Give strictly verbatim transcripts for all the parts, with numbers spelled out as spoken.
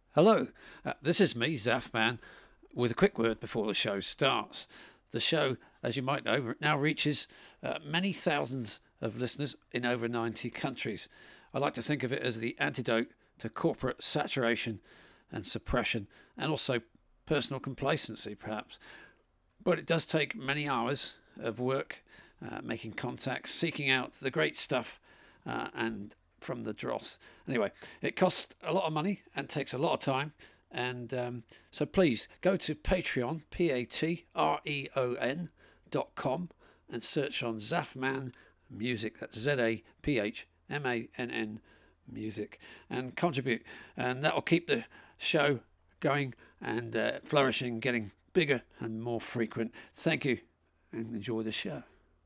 Hello, uh, this is me, Zafman, with a quick word before the show starts. The show, as you might know, now reaches uh, many thousands of listeners in over ninety countries. I like to think of it as the antidote to corporate saturation and suppression, and also personal complacency, perhaps. But it does take many hours of work, uh, making contacts, seeking out the great stuff, uh, and from the dross. Anyway, it costs a lot of money and takes a lot of time. And um, so please go to Patreon, P A T R E O N dot com, and search on Zafman Music. That's Z A P H M A N N Music, and contribute. And that will keep the show going and uh, flourishing, getting bigger and more frequent. Thank you, and enjoy the show.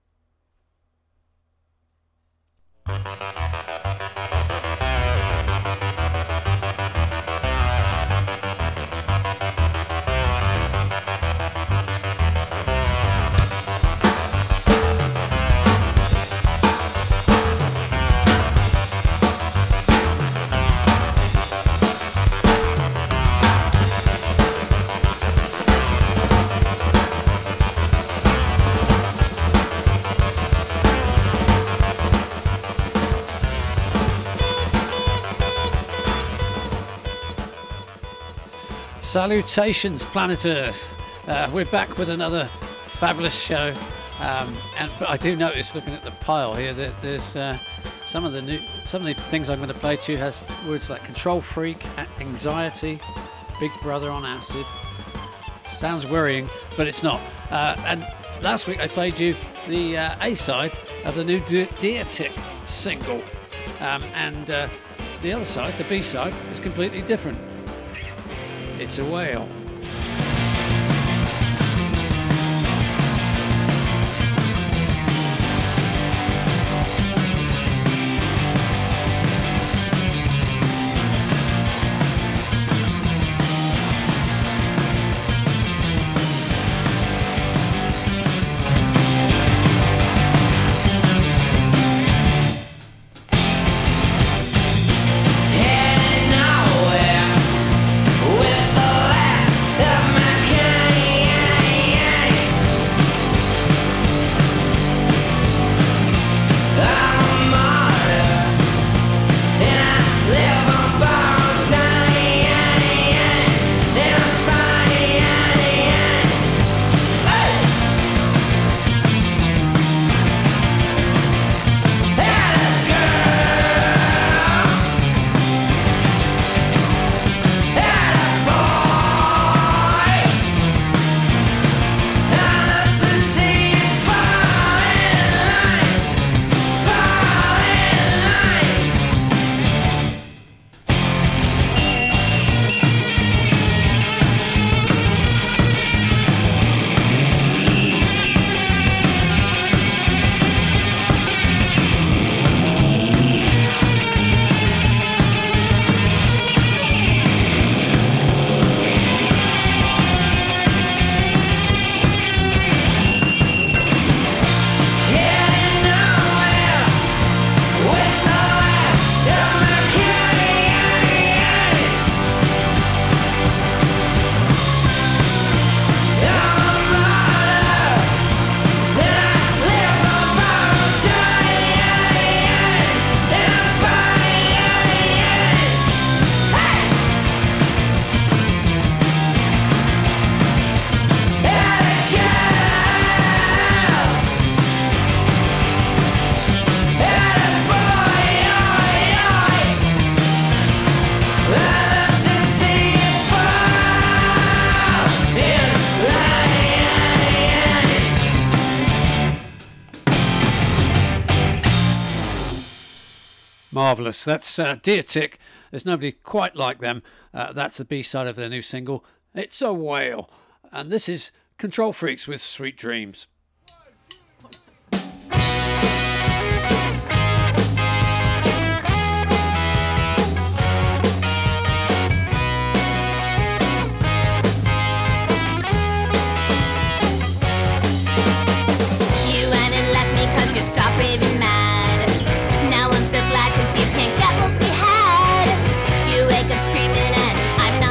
Salutations, planet Earth. Uh, we're back with another fabulous show, um, and but I do notice, looking at the pile here, that there's uh, some of the new, some of the things I'm going to play to you has words like control freak, anxiety, Big Brother on acid. Sounds worrying, but it's not. Uh, and last week I played you the uh, A side of the new Deer Tick single, um, and uh, the other side, the B side, is completely different. It's a whale. Marvellous. That's uh, Deer Tick. There's nobody quite like them. Uh, that's the B-side of their new single. It's a whale. And this is Control Freaks with Sweet Dreams. You stop raving mad. Now I'm so glad cause you can't get what we had. You wake up screaming and I'm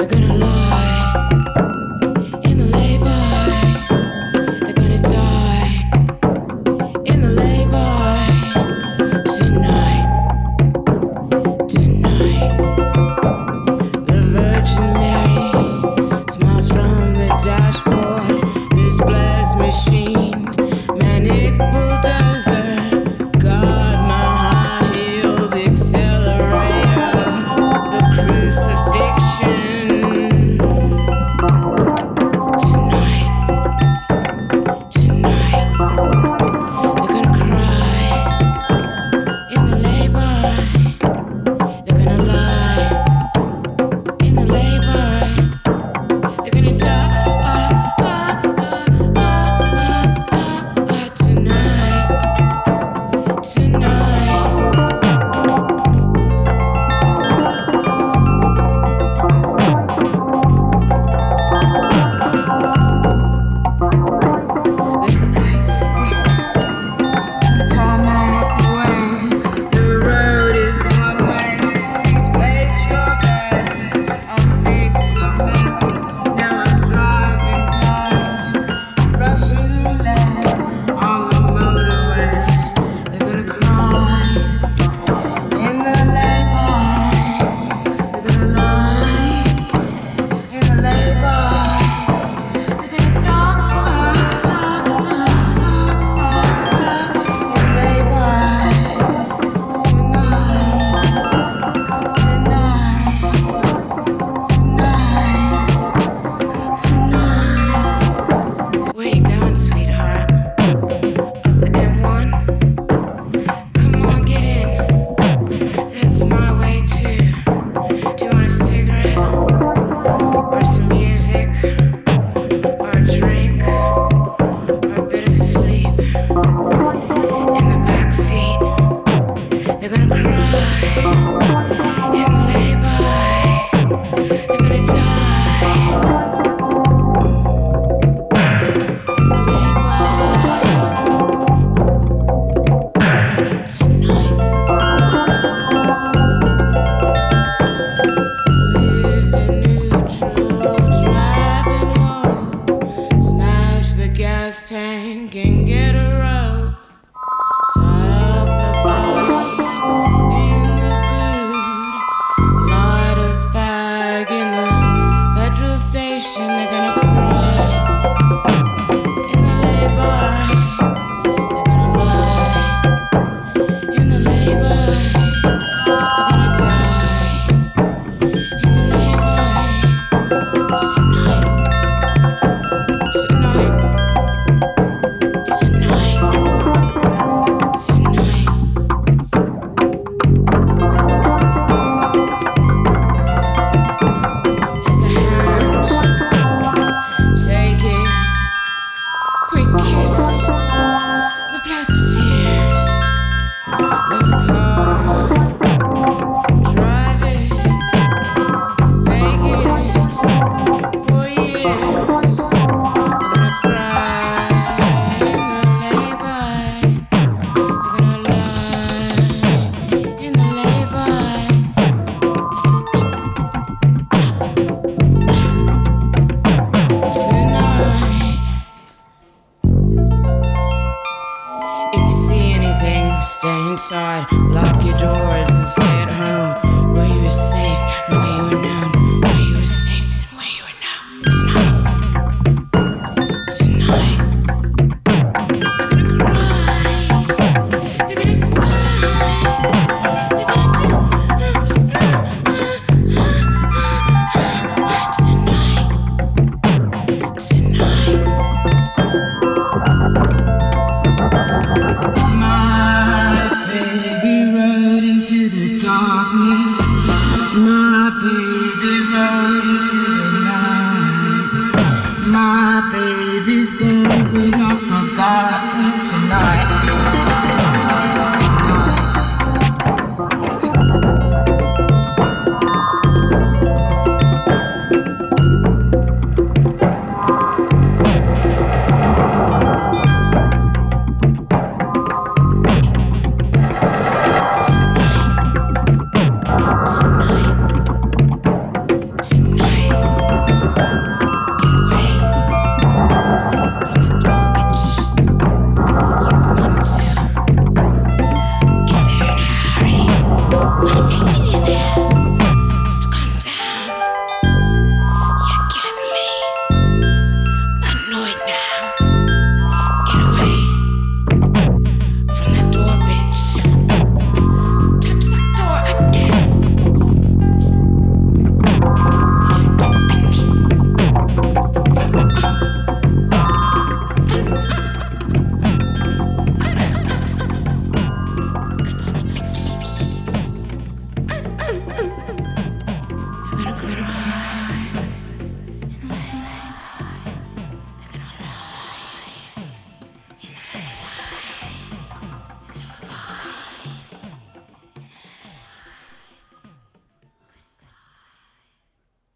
The dark.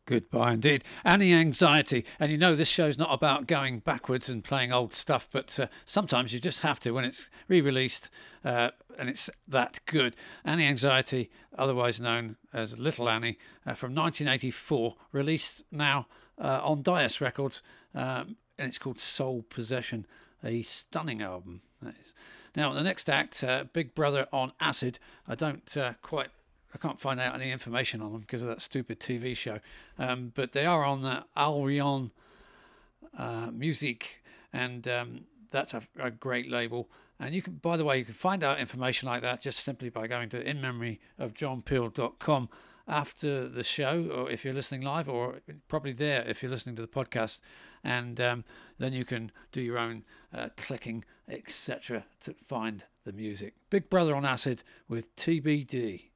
Goodbye indeed. Annie Anxiety. And you know, this show's not about going backwards and playing old stuff, but uh, sometimes you just have to when it's re-released uh, and it's that good. Annie Anxiety, otherwise known as Little Annie, uh, from nineteen eighty-four, released now uh, on Dias Records, um, and it's called Soul Possession, a stunning album. That is. Now, the next act, uh, Big Brother on Acid. I don't uh, quite... I can't find out any information on them because of that stupid T V show. Um, but they are on uh, Alrion uh, Music, and um, that's a, a great label. And you can, by the way, you can find out information like that just simply by going to in memory of john peel dot com after the show, or if you're listening live, or probably there if you're listening to the podcast. And um, then you can do your own uh, clicking, et cetera, to find the music. Big Brother on Acid with T B D.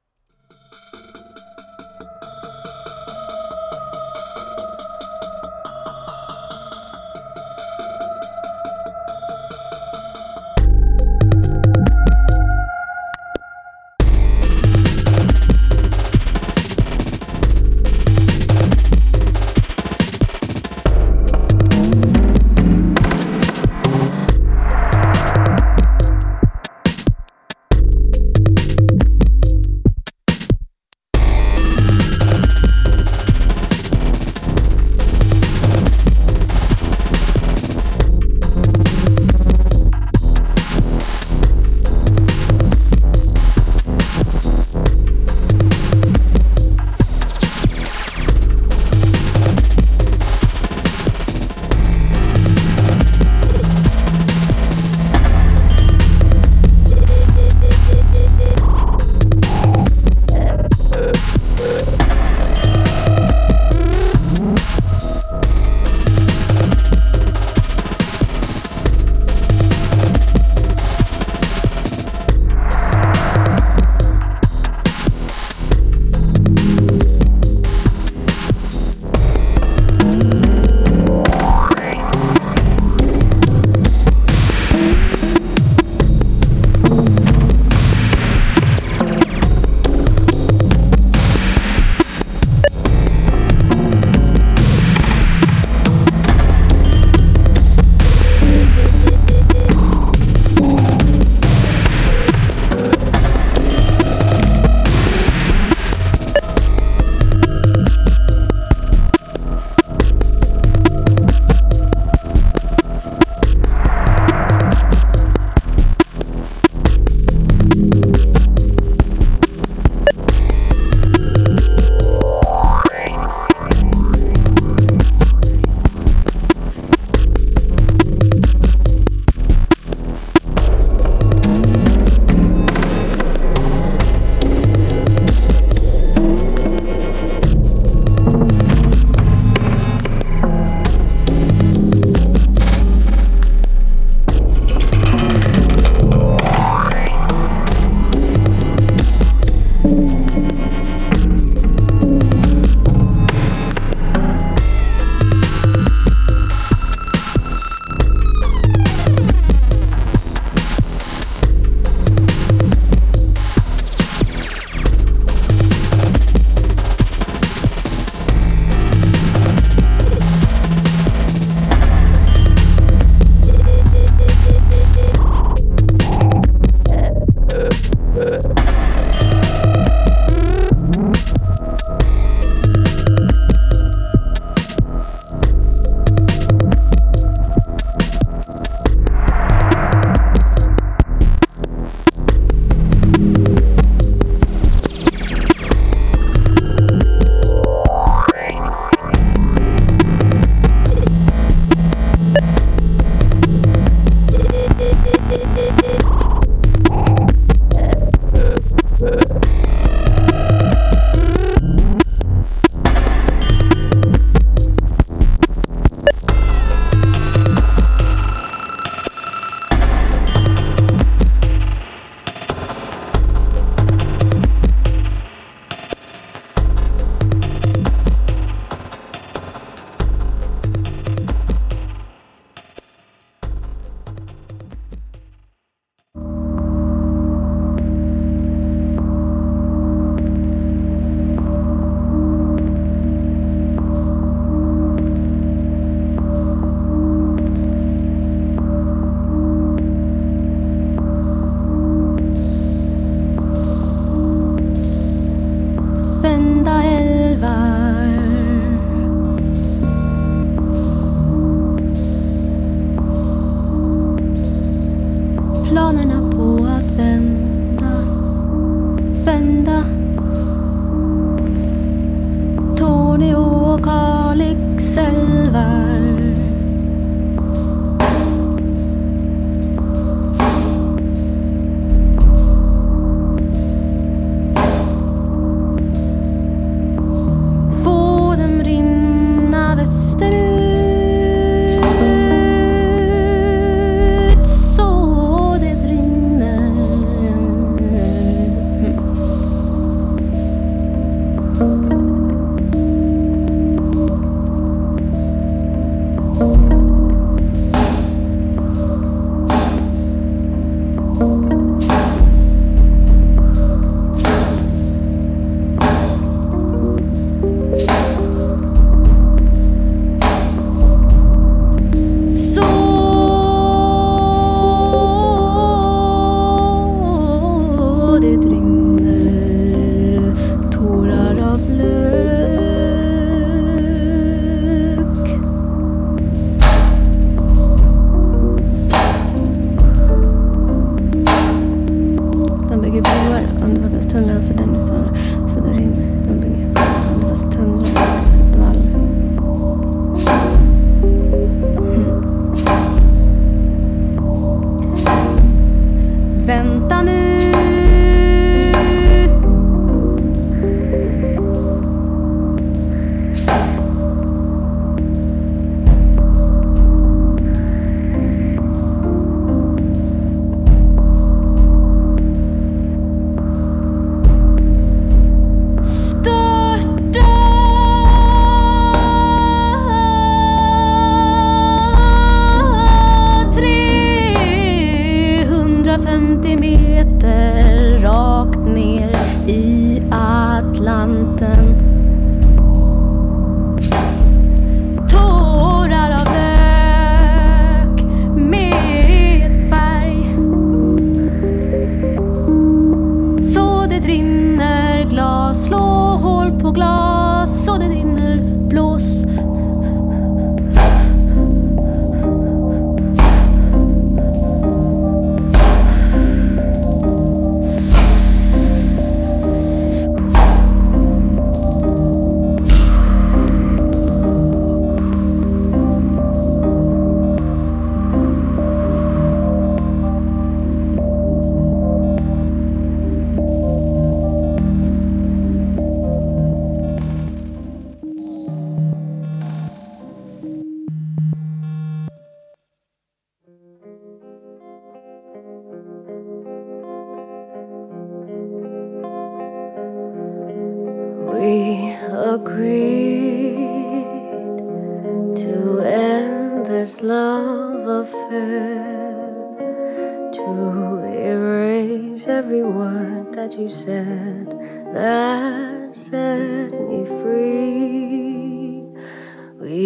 this love affair, to erase every word that you said that set me free. We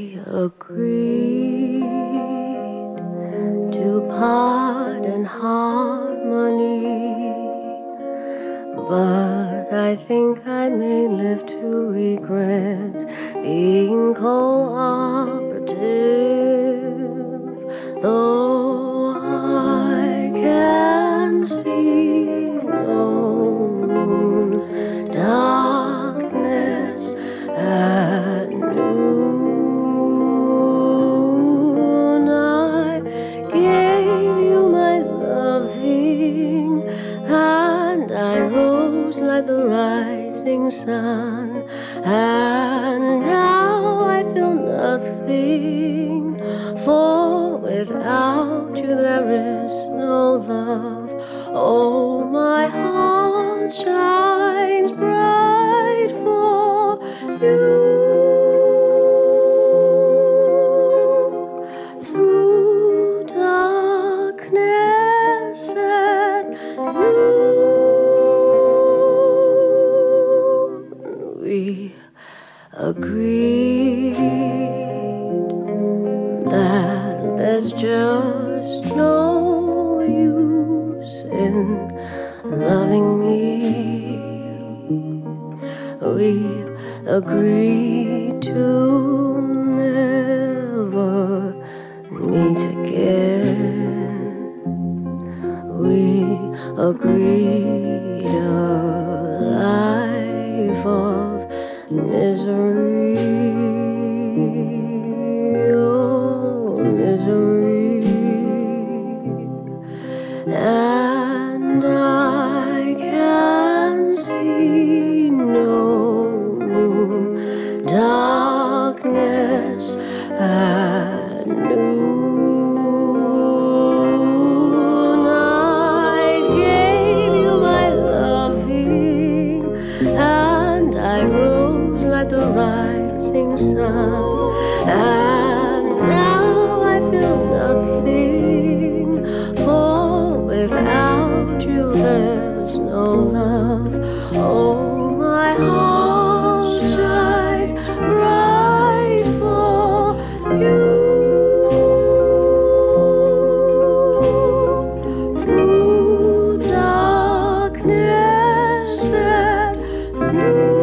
agreed to part in harmony, but I think I may live to regret being cooperative, though I can see no darkness at noon. I gave you my loving, and I rose like the rising sun, and now I feel nothing, for without you there is no love. Oh, my heart shines bright for you. Through darkness at noon, we agreed that there's just no use in loving me. We agreed to never meet again. We agreed a life of misery, oh, misery. And I can see no darkness at noon. I gave you my loving, and I rose like the rising sun, and now I feel nothing, for without you there's no love. Oh, my heart shines bright for you. Through darkness at noon.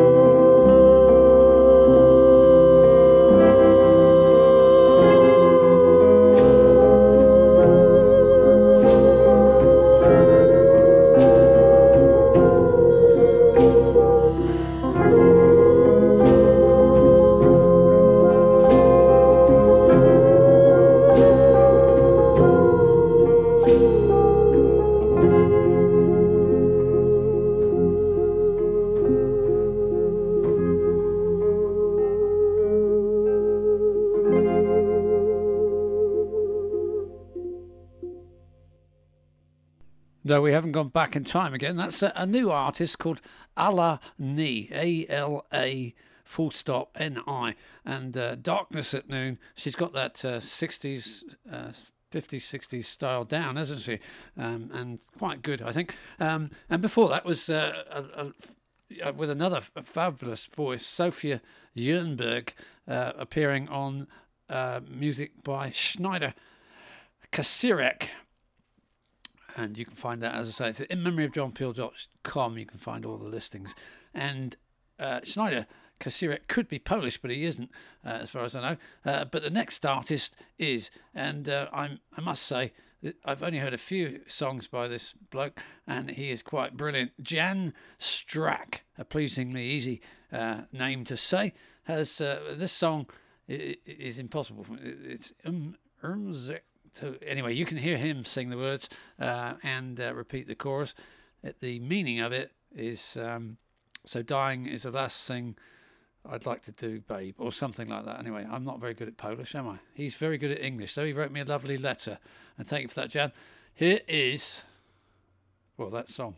No, we haven't gone back in time again. That's a, a new artist called Ala Ni, A L A full stop N I, and uh, Darkness at Noon. She's got that uh, sixties, uh, fifties, sixties style down, hasn't she? Um, and quite good, I think. Um, and before that was uh, a, a, a, with another fabulous voice, Sophia Jernberg, uh, appearing on uh, music by Schneider Kasirek. And you can find that, as I say, it's at in memory of john peel dot com. You can find all the listings. And uh, Schneider Kasirek could be Polish, but he isn't, uh, as far as I know. Uh, but the next artist is, and uh, I'm, I must say, that I've only heard a few songs by this bloke, and he is quite brilliant. Jan Strack, a pleasingly easy uh, name to say, has uh, this song is impossible. It's um, umzik. So anyway, you can hear him sing the words uh, and uh, repeat the chorus. The meaning of it is, um, so dying is the last thing I'd like to do, babe, or something like that. Anyway, I'm not very good at Polish, am I? He's very good at English, so he wrote me a lovely letter. And thank you for that, Jan. Here is, well, that song.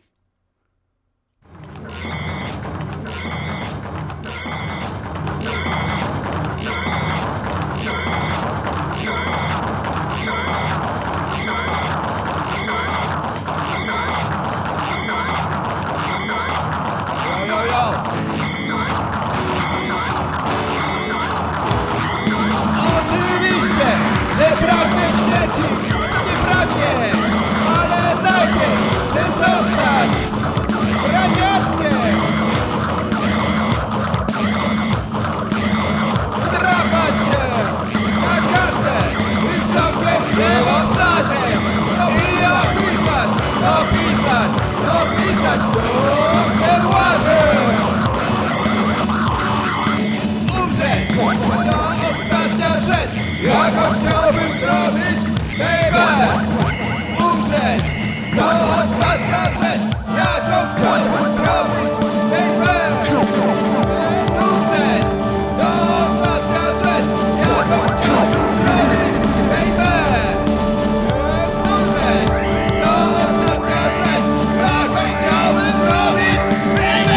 chciałbym zrobić, baby? Umrzeć, to ostatnia rzecz, jaką chciałbym zrobić, baby. Umrzeć, to ostatnia rzecz, jaką chciałbym zrobić, baby. Umrzeć, to ostatnia rzecz, jaką chciałbym zrobić, baby.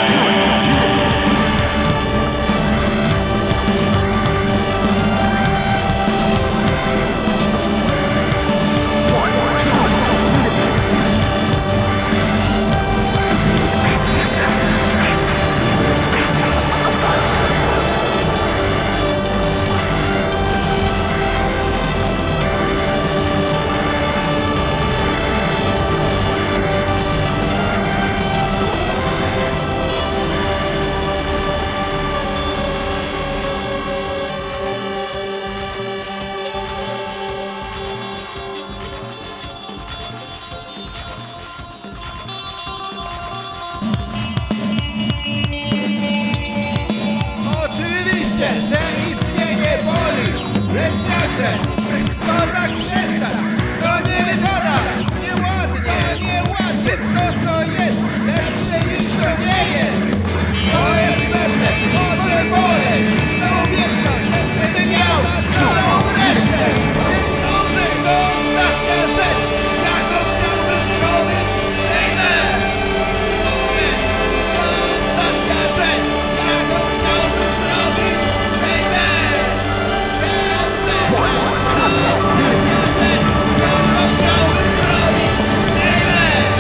Oczywiście, że istnienie boli, lecz jakże, to tak przestać, to nie wypada, nieładnie, nieład, wszystko co jest, lepsze niż to nie jest. To jest pewne, może boleć, całą wieczność będę miał, całą resztę, więc umrzeć to ostatnia rzecz, jaką chciałbym zrobić, amen. Umrzeć to ostatnia rzecz, jaką chciałbym zrobić, amen. Umrzeć to ostatnia rzecz, jaką chciałbym zrobić, amen.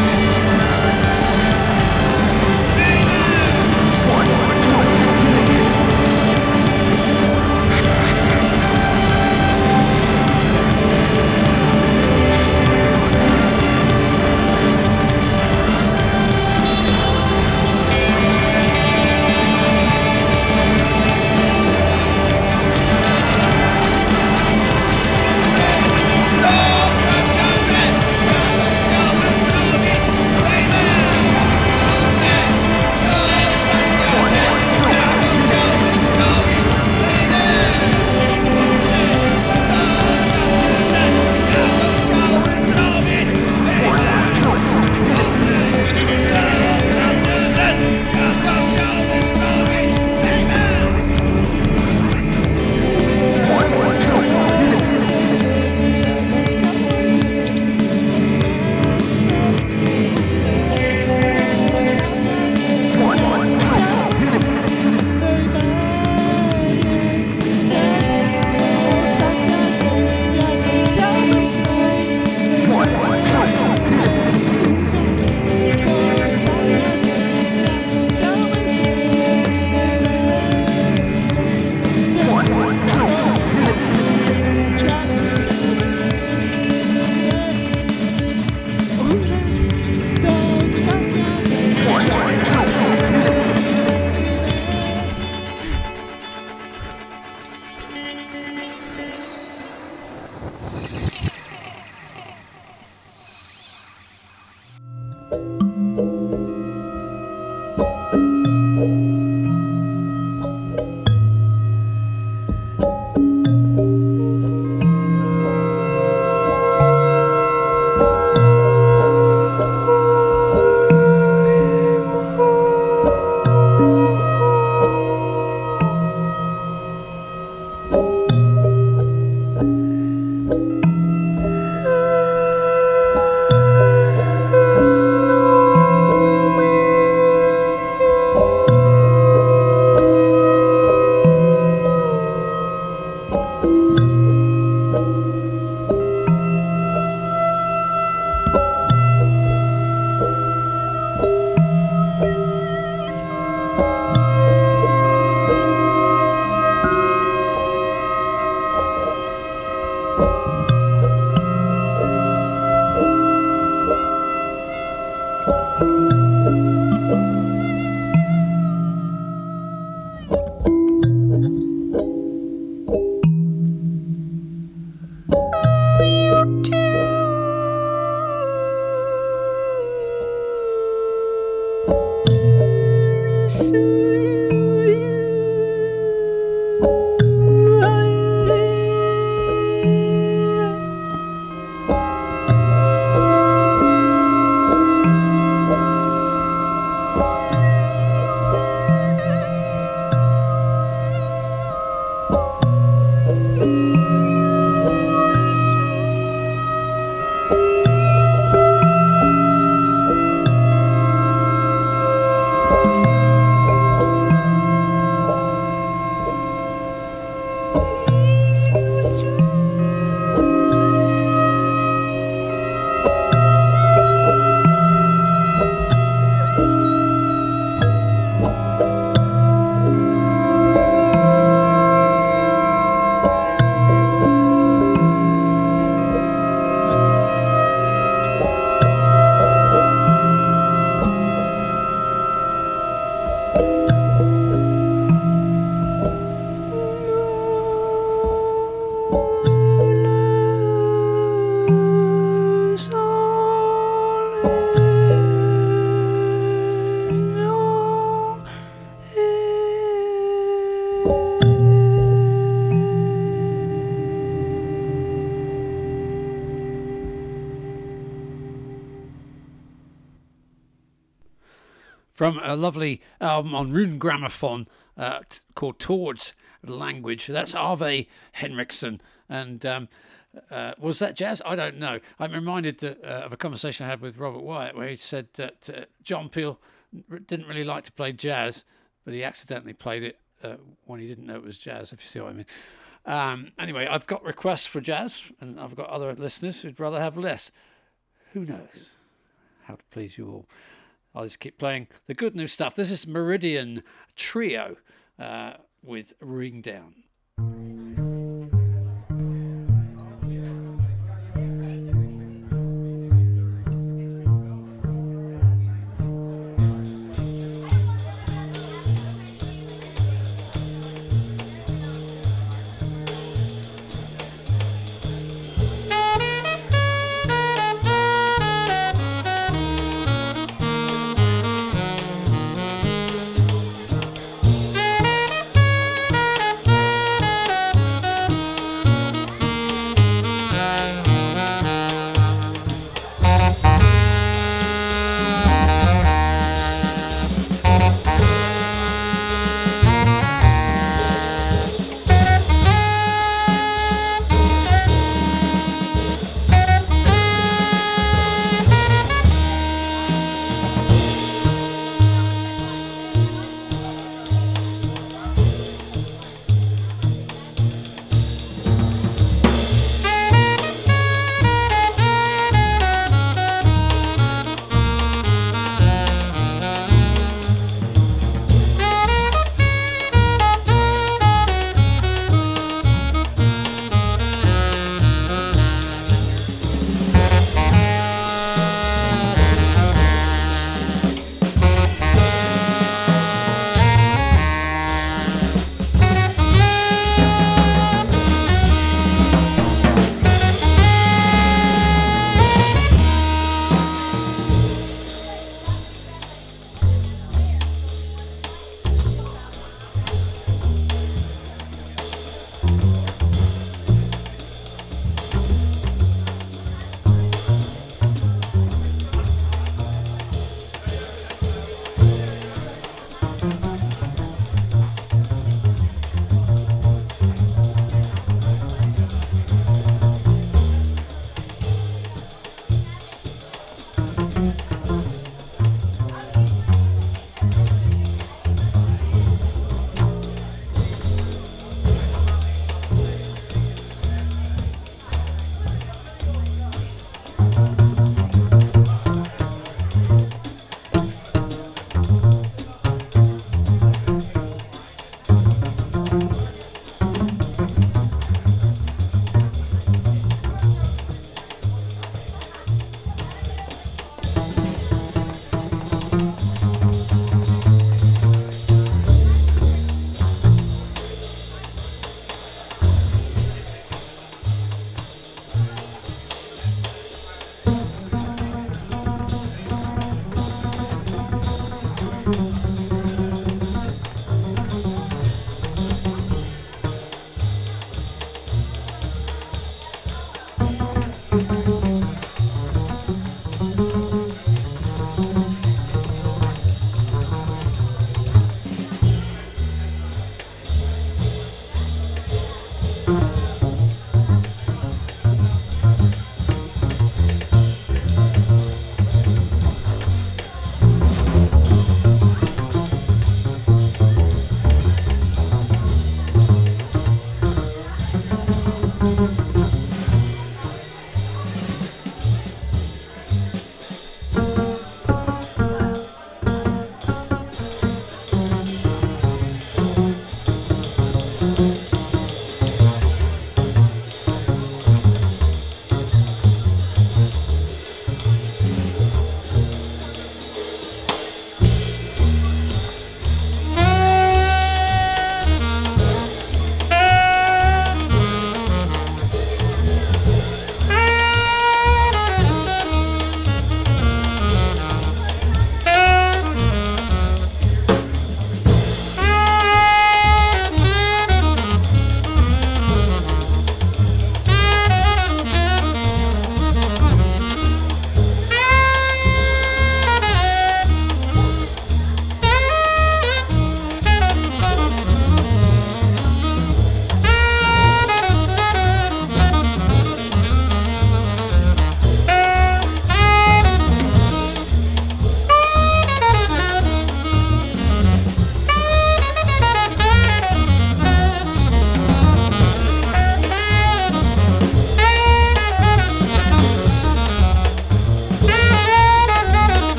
from a lovely album on Rune Gramophone uh, t- called Towards Language. That's Arve Henriksen. And um, uh, was that jazz? I don't know. I'm reminded that, uh, of a conversation I had with Robert Wyatt where he said that uh, John Peel didn't really like to play jazz, but he accidentally played it uh, when he didn't know it was jazz, if you see what I mean. Um, anyway, I've got requests for jazz, and I've got other listeners who'd rather have less. Who knows how to please you all? I'll just keep playing the good new stuff. This is Meridian Trio uh, with Ring Down.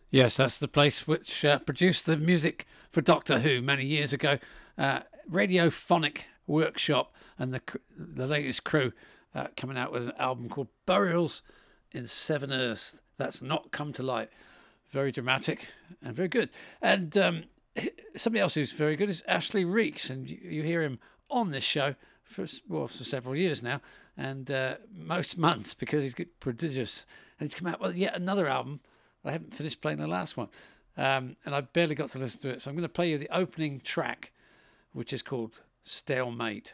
Yes, that's the place which uh, produced the music for Doctor Who many years ago. Uh, Radiophonic Workshop and the the latest crew uh, coming out with an album called Burials in Seven Earths. That's not come to light. Very dramatic and very good. And um, somebody else who's very good is Ashley Reeks, and you, you hear him on this show for well for several years now, and uh, most months because he's prodigious. And he's come out with yet another album. I haven't finished playing the last one, um, and I barely got to listen to it. So I'm going to play you the opening track, which is called Stalemate.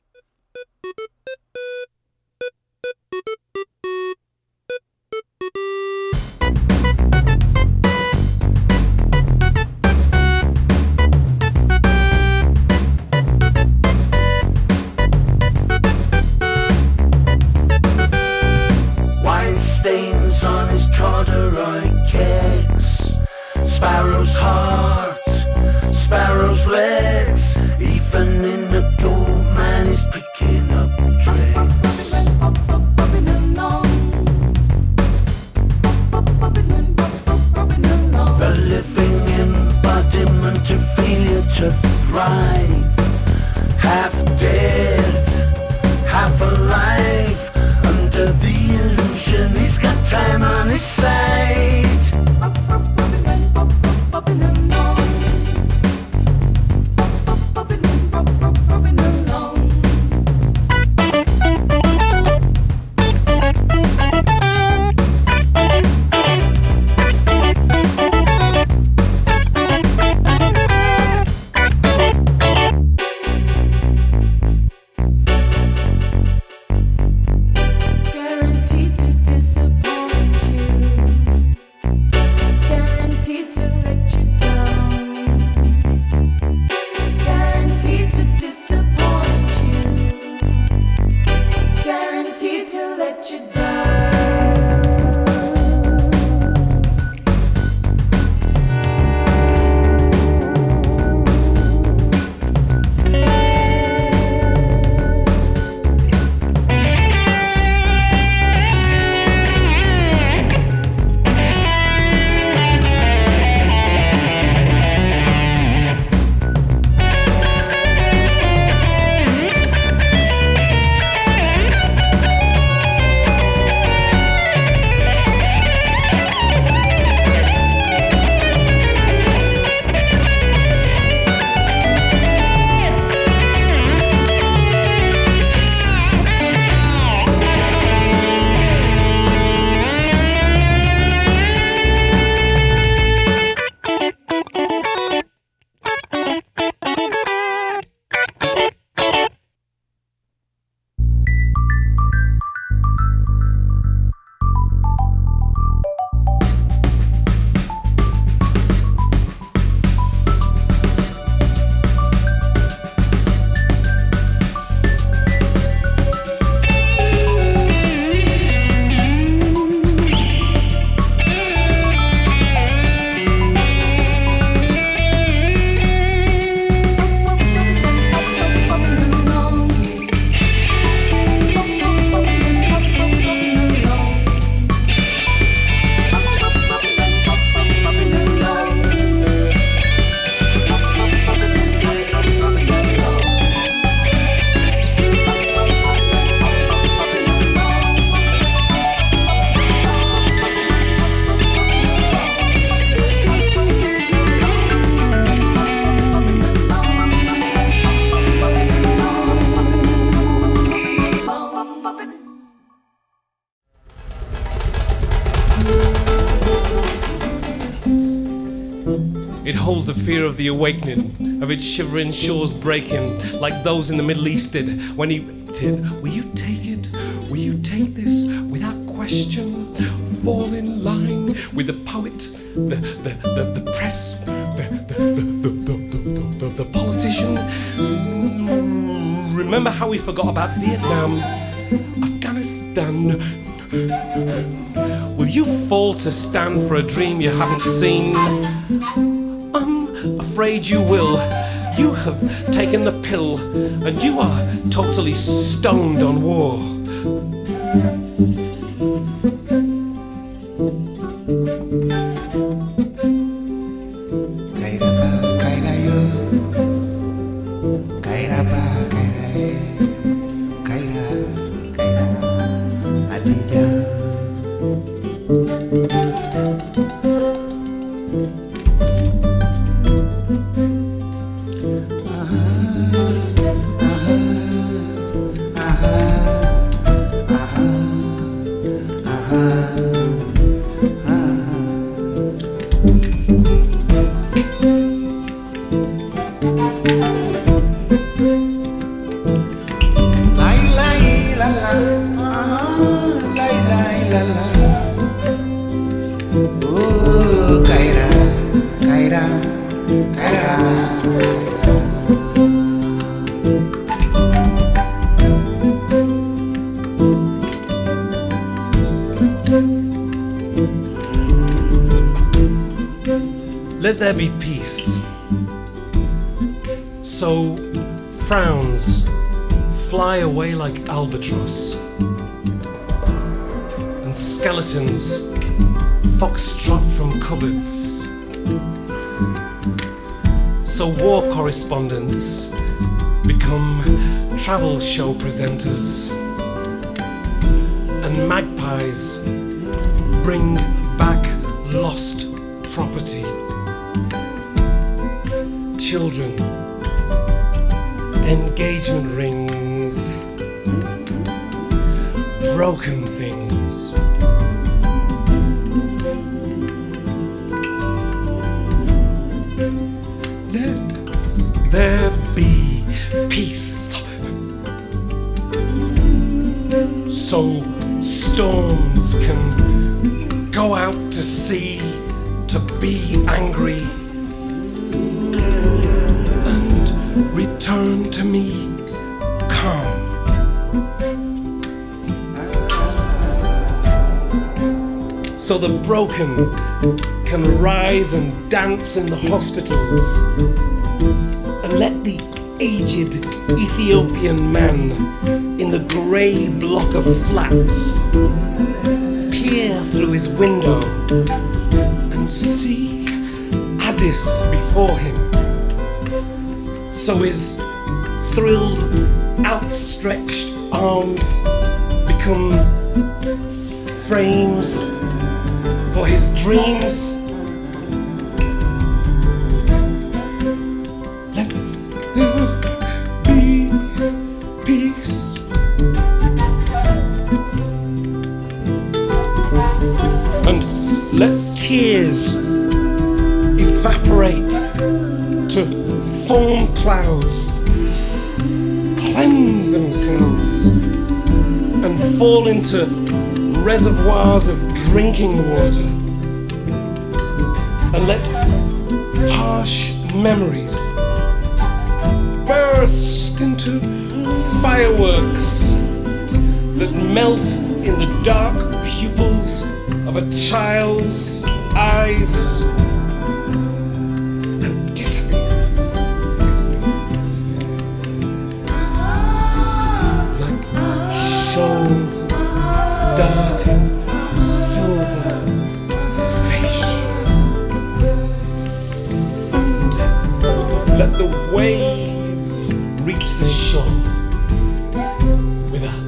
Wine stains on his corduroy kicks, sparrow's heart, sparrow's legs. Even in the gold man is picking up tricks. The living embodiment of failure to thrive, half dead, half alive. Under the illusion, he's got time on his side. Guaranteed to disappoint you. Guaranteed to let you down. Guaranteed to disappoint you. Guaranteed to let you down. It holds the fear of the awakening, of its shivering shores breaking, like those in the Middle East did when he did. Will you take it? Will you take this without question? Fall in line with the poet, the the the, the press, the the the, the, the, the, the, the politician. Remember how we forgot about Vietnam, Afghanistan. Will you fall to stand for a dream you haven't seen? I'm afraid you will. You have taken the pill, and you are totally stoned on war. Let there be peace. So frowns fly away like albatross, and skeletons foxtrot from cupboards. So war correspondents become travel show presenters, and magpies bring back lost property. Children, engagement rings, broken things. Let there be peace. So storms can go out to sea to be angry and return to me calm. So the broken can rise and dance in the hospitals, and let the aged Ethiopian man in the grey block of flats peer through his window and see Addis before him. So his thrilled, outstretched arms become frames for his dreams. Let there be peace. And let tears evaporate to form clouds, cleanse themselves, and fall into reservoirs of drinking water. And let harsh memories burst into fireworks that melt in the dark pupils of a child's eyes and disappear, like shoals of darting silver fish. Let the waves reach the shore with a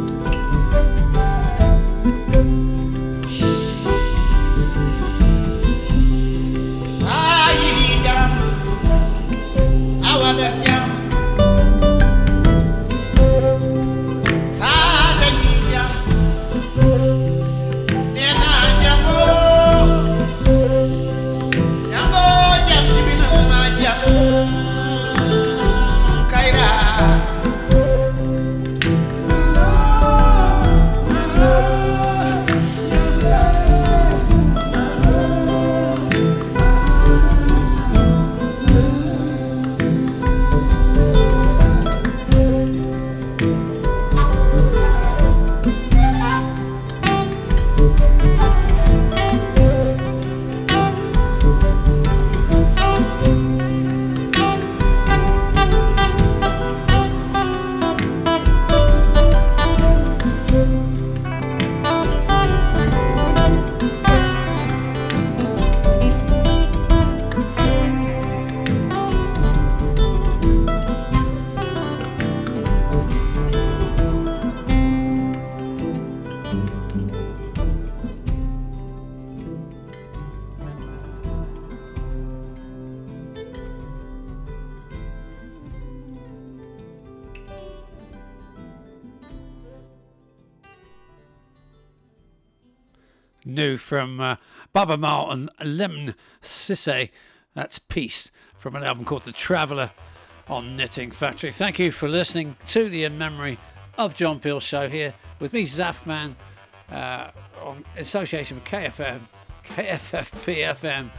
new from uh, Baba Mal and Lemn Sisse. That's Peace from an album called The Traveller on Knitting Factory. Thank you for listening to the In Memory of John Peel show here with me, Zafman, uh, on association with K F M, K F F P F M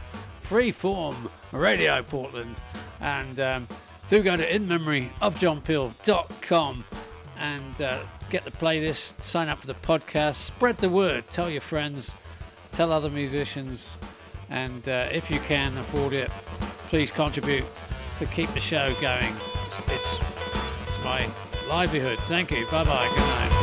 Freeform Radio Portland. And um, do go to in memory of john peel dot com and uh, get the playlist, sign up for the podcast, spread the word, tell your friends, tell other musicians, and uh, if you can afford it, please contribute to keep the show going. It's, it's, it's my livelihood. Thank you. Bye bye. Good night.